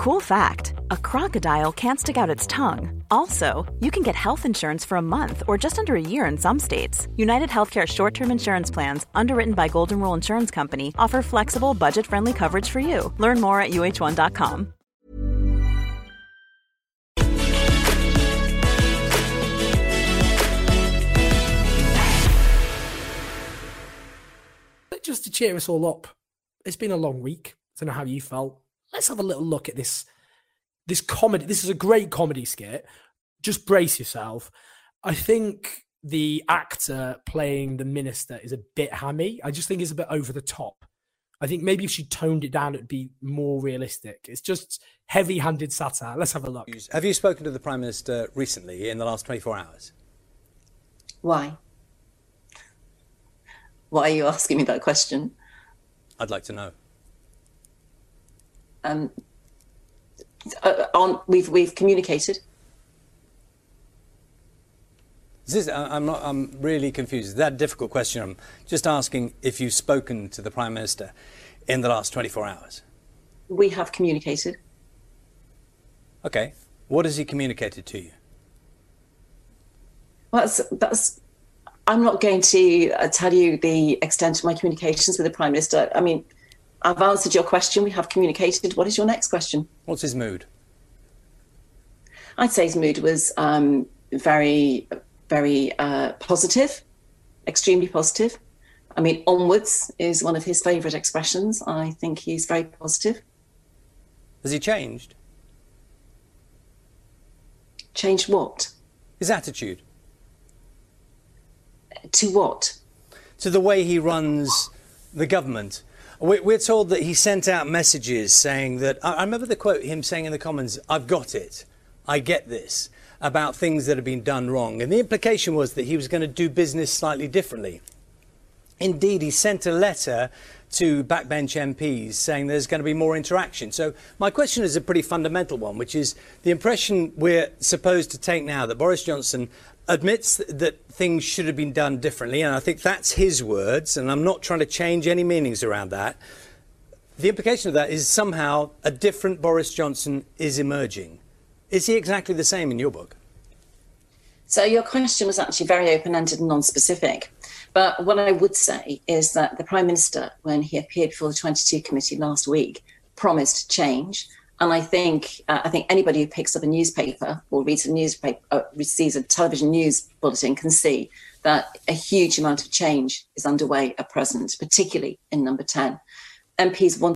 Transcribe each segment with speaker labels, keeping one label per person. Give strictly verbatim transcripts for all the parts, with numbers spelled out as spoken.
Speaker 1: Cool fact, a crocodile can't stick out its tongue. Also, you can get health insurance for a month or just under a year in some states. United Healthcare short-term insurance plans, underwritten by Golden Rule Insurance Company, offer flexible, budget-friendly coverage for you. Learn more at U H one dot com.
Speaker 2: Just to cheer us all up, it's been a long week. I don't know how you felt. Let's have a little look at this this comedy. This is a great comedy skit. Just brace yourself. I think the actor playing the minister is a bit hammy. I just think it's a bit over the top. I think maybe if she toned it down, it'd be more realistic. It's just heavy-handed satire. Let's have a look.
Speaker 3: Have you spoken to the Prime Minister recently in the last twenty-four hours?
Speaker 4: Why? Why are you asking me that question?
Speaker 3: I'd like to know.
Speaker 4: Um, uh, on we've we've communicated.
Speaker 3: This is, I'm not. I'm really confused. Is that a difficult question? I'm just asking if you've spoken to the Prime Minister in the last twenty-four hours.
Speaker 4: We have communicated.
Speaker 3: Okay. What has he communicated to you?
Speaker 4: Well, that's that's. I'm not going to uh, tell you the extent of my communications with the Prime Minister. I mean, I've answered your question. We have communicated. What is your next question?
Speaker 3: What's his mood?
Speaker 4: I'd say his mood was um, very, very uh, positive, extremely positive. I mean, onwards is one of his favourite expressions. I think he's very positive.
Speaker 3: Has he changed?
Speaker 4: Changed what?
Speaker 3: His attitude.
Speaker 4: To what?
Speaker 3: To the way he runs the government. We're told that he sent out messages saying that, I remember the quote, him saying in the Commons, "I've got it, I get this," about things that have been done wrong. And the implication was that he was going to do business slightly differently. Indeed, he sent a letter to backbench M Ps saying there's going to be more interaction. So my question is a pretty fundamental one, which is the impression we're supposed to take now that Boris Johnson admits that things should have been done differently, and I think that's his words, and I'm not trying to change any meanings around that. The implication of that is somehow a different Boris Johnson is emerging. Is he exactly the same in your book?
Speaker 4: So your question was actually very open-ended and non-specific. But what I would say is that the Prime Minister, when he appeared before the twenty-two committee last week, promised change. And I think uh, I think anybody who picks up a newspaper or reads a newspaper, uh, sees a television news bulletin can see that a huge amount of change is underway at present, particularly in Number ten. M Ps want.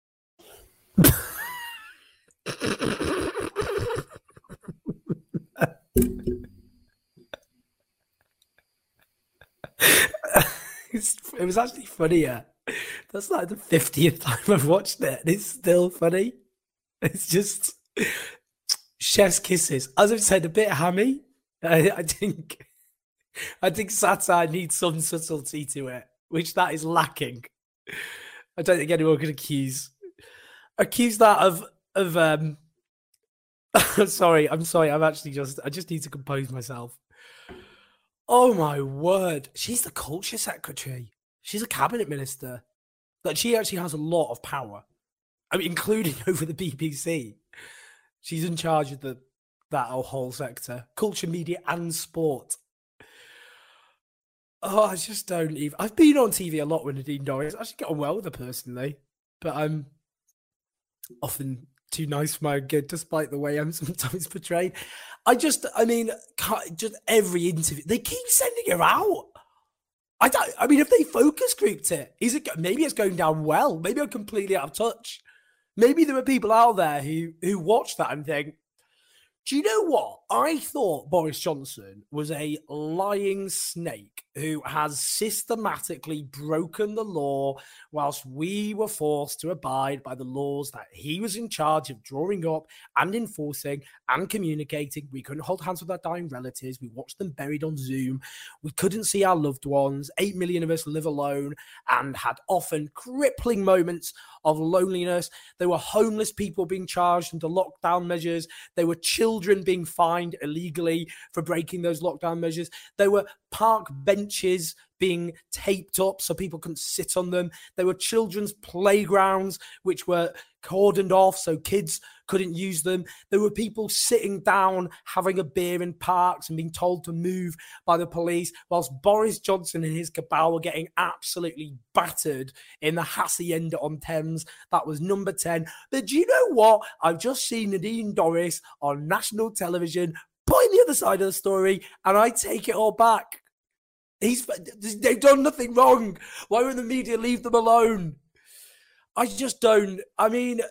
Speaker 2: It was actually funnier. That's like the fiftieth time I've watched it. It's still funny. It's just chef's kisses. As I've said, a bit hammy. I, I think I think satire needs some subtlety to it, which that is lacking. I don't think anyone can accuse accuse that of of um sorry, I'm sorry, I'm actually just I just need to compose myself. Oh my word. She's the culture secretary. She's a cabinet minister. Like, she actually has a lot of power. I mean, including over the B B C. She's in charge of the that whole sector. Culture, media and sport. Oh, I just don't even... I've been on T V a lot with Nadine Dorries. I actually get on well with her personally. But I'm often too nice for my own good, despite the way I'm sometimes portrayed. I just, I mean, just every interview, they keep sending her out. I don't, I mean, if they focus grouped it, is it, maybe it's going down well. Maybe I'm completely out of touch. Maybe there are people out there who, who watch that and think, do you know what? I thought Boris Johnson was a lying snake who has systematically broken the law whilst we were forced to abide by the laws that he was in charge of drawing up and enforcing and communicating. We couldn't hold hands with our dying relatives. We watched them buried on Zoom. We couldn't see our loved ones. Eight million of us live alone and had often crippling moments of loneliness. There were homeless people being charged under lockdown measures. There were children being fined illegally for breaking those lockdown measures. There were park benches being taped up so people couldn't sit on them. There were children's playgrounds which were cordoned off so kids couldn't use them. There were people sitting down having a beer in parks and being told to move by the police, whilst Boris Johnson and his cabal were getting absolutely battered in the Hacienda on Thames. That was number ten. But do you know what? I've just seen Nadine Dorries on national television putting the other side of the story, and I take it all back. He's they've done nothing wrong. Why won't the media leave them alone? I just don't. I mean,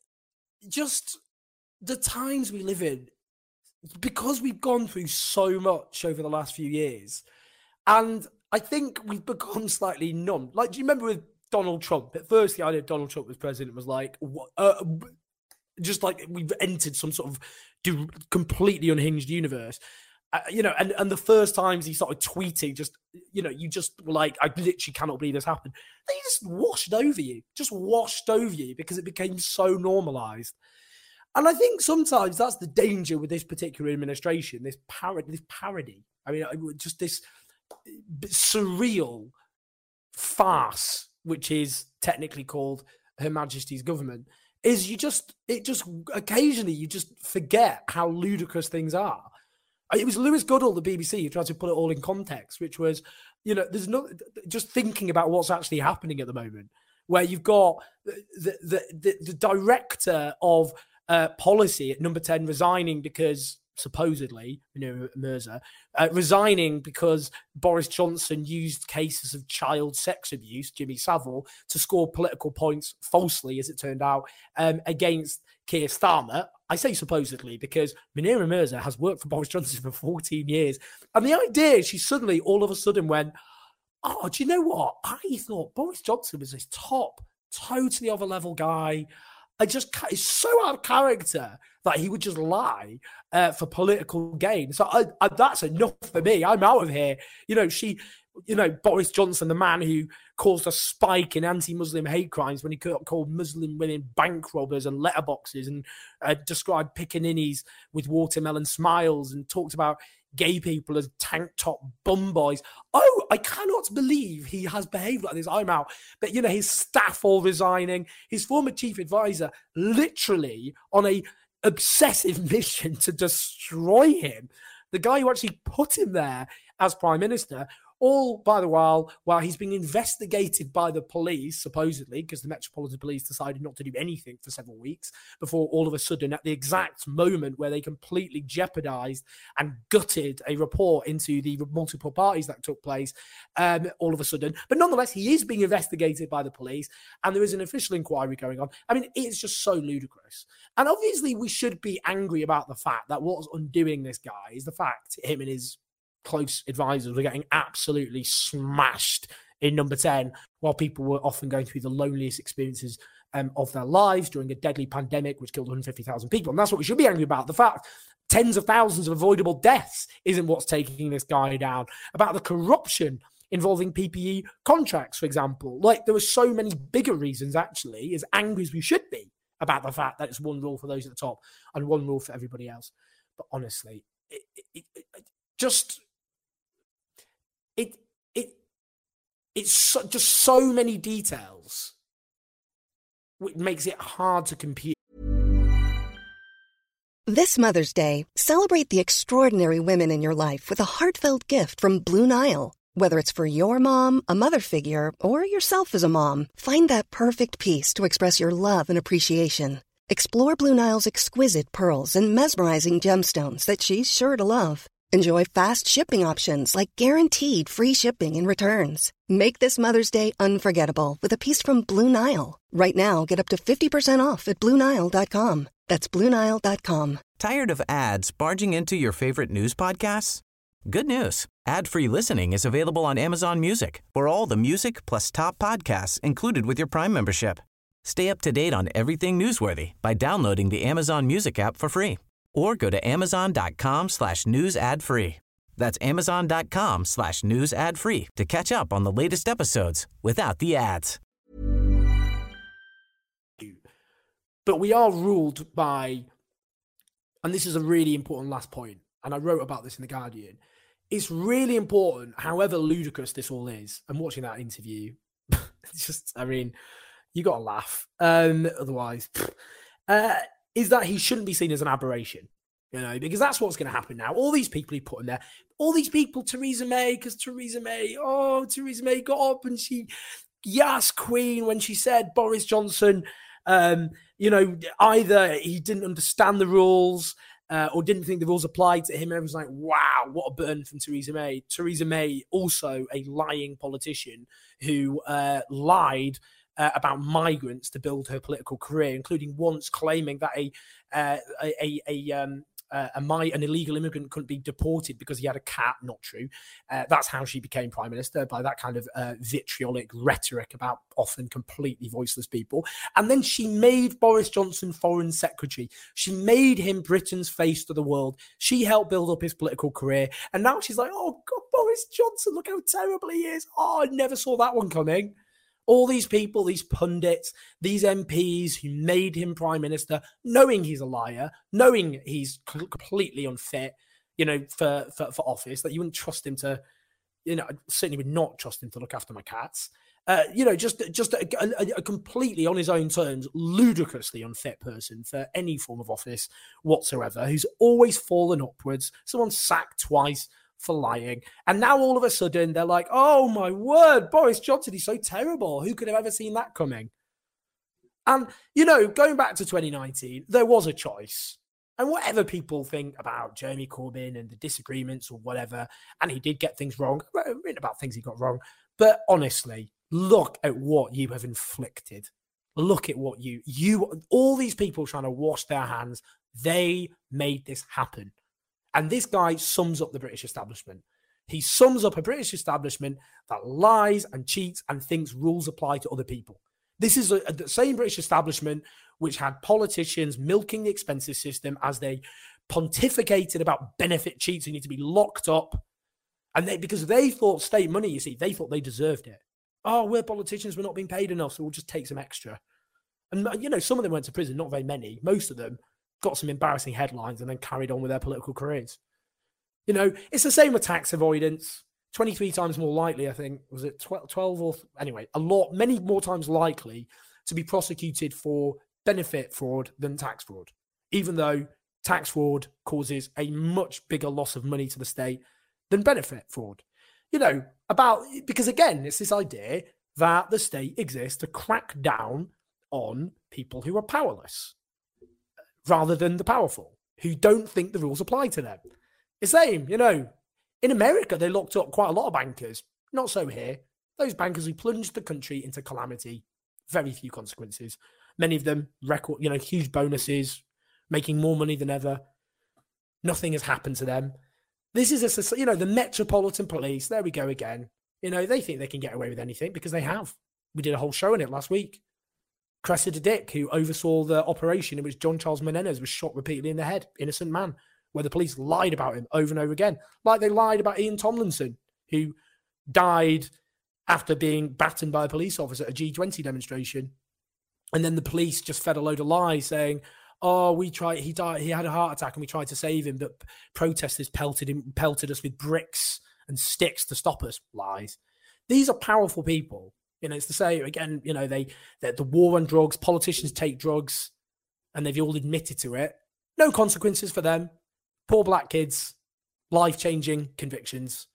Speaker 2: just the times we live in, because we've gone through so much over the last few years, and I think we've become slightly numb. Like, do you remember with Donald Trump? At first, the idea of Donald Trump as president was like, uh, just like we've entered some sort of completely unhinged universe. Uh, you know, and, and the first times he started tweeting, just, you know, you just were like, I literally cannot believe this happened. They just washed over you, just washed over you because it became so normalized. And I think sometimes that's the danger with this particular administration, this parody, this parody. I mean, just this surreal farce, which is technically called Her Majesty's government, is you just, it just, occasionally you just forget how ludicrous things are. It was Lewis Goodall, the B B C, who tried to put it all in context, which was, you know, there's no, just thinking about what's actually happening at the moment, where you've got the the the, the director of uh, policy at Number ten resigning because, supposedly, you know, Mirza, uh, resigning because Boris Johnson used cases of child sex abuse, Jimmy Savile, to score political points, falsely, as it turned out, um, against Keir Starmer. I say supposedly because Munira Mirza has worked for Boris Johnson for fourteen years. And the idea is she suddenly, all of a sudden went, oh, do you know what? I thought Boris Johnson was this top, totally other level guy. I just, it's so out of character that he would just lie uh, for political gain. So I, I, that's enough for me. I'm out of here. You know, she, you know, Boris Johnson, the man who caused a spike in anti-Muslim hate crimes when he called Muslim women bank robbers and letterboxes and uh, described pickaninnies with watermelon smiles and talked about gay people as tank top bum boys. Oh, I cannot believe he has behaved like this. I'm out. But, you know, his staff all resigning, his former chief advisor literally on a obsessive mission to destroy him. The guy who actually put him there as prime minister, all by the while, while he's being investigated by the police, supposedly, because the Metropolitan Police decided not to do anything for several weeks before all of a sudden, at the exact moment where they completely jeopardized and gutted a report into the multiple parties that took place, um, all of a sudden. But nonetheless, he is being investigated by the police and there is an official inquiry going on. I mean, it's just so ludicrous. And obviously, we should be angry about the fact that what's undoing this guy is the fact him and his close advisors were getting absolutely smashed in Number ten, while people were often going through the loneliest experiences um, of their lives during a deadly pandemic which killed one hundred fifty thousand people. And that's what we should be angry about. The fact tens of thousands of avoidable deaths isn't what's taking this guy down. About the corruption involving P P E contracts, for example. Like, there were so many bigger reasons, actually, as angry as we should be about the fact that it's one rule for those at the top and one rule for everybody else. But honestly, it, it, it, just... It it it's so, just so many details, which makes it hard to compute.
Speaker 5: This Mother's Day, celebrate the extraordinary women in your life with a heartfelt gift from Blue Nile. Whether it's for your mom, a mother figure, or yourself as a mom, find that perfect piece to express your love and appreciation. Explore Blue Nile's exquisite pearls and mesmerizing gemstones that she's sure to love. Enjoy fast shipping options like guaranteed free shipping and returns. Make this Mother's Day unforgettable with a piece from Blue Nile. Right now, get up to fifty percent off at Blue Nile dot com. That's Blue Nile dot com.
Speaker 6: Tired of ads barging into your favorite news podcasts? Good news. Ad-free listening is available on Amazon Music for all the music plus top podcasts included with your Prime membership. Stay up to date on everything newsworthy by downloading the Amazon Music app for free. Or go to amazon.com slash news ad free. That's amazon.com slash news ad free to catch up on the latest episodes without the ads.
Speaker 2: But we are ruled by, and this is a really important last point, and I wrote about this in The Guardian, it's really important, however ludicrous this all is. I'm watching that interview. It's just, I mean, you got to laugh. Um, otherwise, uh, is that he shouldn't be seen as an aberration, you know, because that's what's going to happen now. All these people he put in there, all these people, Theresa May, because Theresa May, oh, Theresa May got up and she, yes, Queen, when she said Boris Johnson, um, you know, either he didn't understand the rules uh, or didn't think the rules applied to him. And everyone's like, wow, what a burn from Theresa May. Theresa May, also a lying politician who uh, lied uh, about migrants to build her political career, including once claiming that a uh, a, a, a um, Uh, a, my, an illegal immigrant couldn't be deported because he had a cat. Not true. Uh, that's how she became prime minister, by that kind of uh, vitriolic rhetoric about often completely voiceless people. And then she made Boris Johnson foreign secretary. She made him Britain's face to the world. She helped build up his political career. And now she's like, oh God, Boris Johnson, look how terrible he is. Oh, I never saw that one coming. All these people, these pundits, these M Ps who made him prime minister, knowing he's a liar, knowing he's completely unfit, you know, for, for, for office, that you wouldn't trust him to, you know, I certainly would not trust him to look after my cats. Uh, you know, just just a, a, a completely on his own terms, ludicrously unfit person for any form of office whatsoever, who's always fallen upwards. Someone sacked twice for lying. And now all of a sudden they're like, oh my word, Boris Johnson, he's so terrible. Who could have ever seen that coming? And, you know, going back to twenty nineteen, there was a choice. And whatever people think about Jeremy Corbyn and the disagreements or whatever, and he did get things wrong, written about things he got wrong. But honestly, look at what you have inflicted. Look at what you, you, all these people trying to wash their hands, they made this happen. And this guy sums up the British establishment. He sums up a British establishment that lies and cheats and thinks rules apply to other people. This is a, a, the same British establishment which had politicians milking the expenses system as they pontificated about benefit cheats who need to be locked up. And they, because they thought state money, you see, they thought they deserved it. Oh, we're politicians, we're not being paid enough, so we'll just take some extra. And, you know, some of them went to prison, not very many. Most of them got some embarrassing headlines and then carried on with their political careers. You know, it's the same with tax avoidance. twenty-three times more likely, I think, was it twelve or anyway, a lot, many more times likely to be prosecuted for benefit fraud than tax fraud, even though tax fraud causes a much bigger loss of money to the state than benefit fraud. You know, about, because again, it's this idea that the state exists to crack down on people who are powerless, rather than the powerful, who don't think the rules apply to them. The same, you know, in America, they locked up quite a lot of bankers. Not so here. Those bankers who plunged the country into calamity, very few consequences. Many of them record, you know, huge bonuses, making more money than ever. Nothing has happened to them. This is a, you know, the Metropolitan Police, there we go again. You know, they think they can get away with anything because they have. We did a whole show on it last week. Cressida Dick, who oversaw the operation in which John Charles Menendez was shot repeatedly in the head, innocent man, where the police lied about him over and over again. Like they lied about Ian Tomlinson, who died after being battened by a police officer at a G twenty demonstration. And then the police just fed a load of lies saying, oh, we tried, he died, he had a heart attack and we tried to save him, but protesters pelted him, pelted us with bricks and sticks to stop us. Lies. These are powerful people. You know, it's the same, again, you know, they, the war on drugs, politicians take drugs and they've all admitted to it. No consequences for them. Poor black kids, life-changing convictions.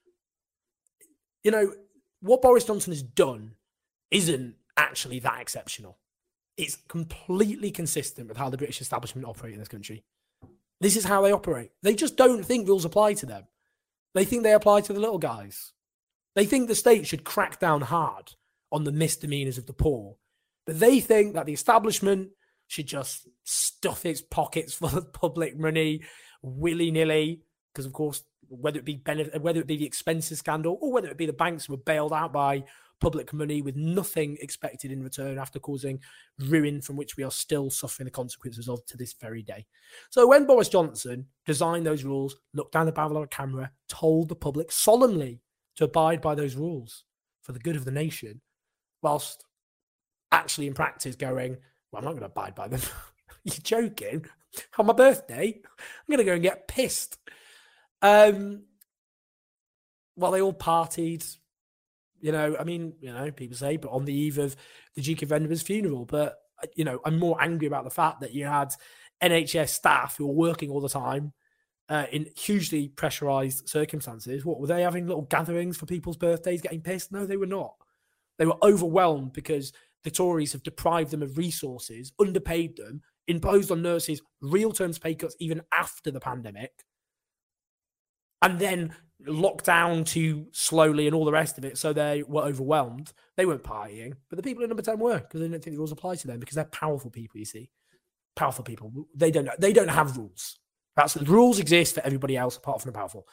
Speaker 2: You know, what Boris Johnson has done isn't actually that exceptional. It's completely consistent with how the British establishment operate in this country. This is how they operate. They just don't think rules apply to them. They think they apply to the little guys. They think the state should crack down hard on the misdemeanors of the poor. But they think that the establishment should just stuff its pockets full of public money willy-nilly, because of course, whether it be benefit, whether it be the expenses scandal or whether it be the banks who were bailed out by public money with nothing expected in return after causing ruin from which we are still suffering the consequences of to this very day. So when Boris Johnson designed those rules, looked down the barrel of a camera, told the public solemnly to abide by those rules for the good of the nation, whilst actually in practice going, well, I'm not going to abide by them. You're joking? On my birthday, I'm going to go and get pissed. Um, Well, they all partied. You know, I mean, you know, people say, but on the eve of the Duke of Edinburgh's funeral. But, you know, I'm more angry about the fact that you had N H S staff who were working all the time uh, in hugely pressurised circumstances. What, were they having little gatherings for people's birthdays, getting pissed? No, they were not. They were overwhelmed because the Tories have deprived them of resources, underpaid them, imposed on nurses real terms pay cuts even after the pandemic, and then locked down too slowly and all the rest of it, so they were overwhelmed. They weren't partying, but the people in number ten were, because they didn't think the rules apply to them, because they're powerful people, you see. Powerful people. They don't they don't have rules. That's the rules exist for everybody else apart from the powerful.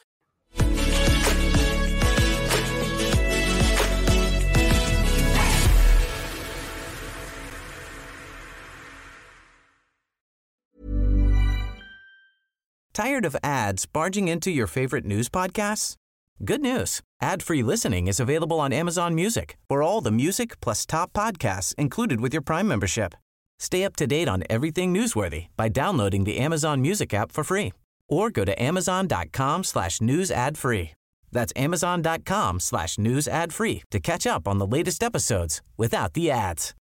Speaker 6: Tired of ads barging into your favorite news podcasts? Good news. Ad-free listening is available on Amazon Music for all the music plus top podcasts included with your Prime membership. Stay up to date on everything newsworthy by downloading the Amazon Music app for free or go to amazon.com slash news ad free. That's amazon.com slash news ad free to catch up on the latest episodes without the ads.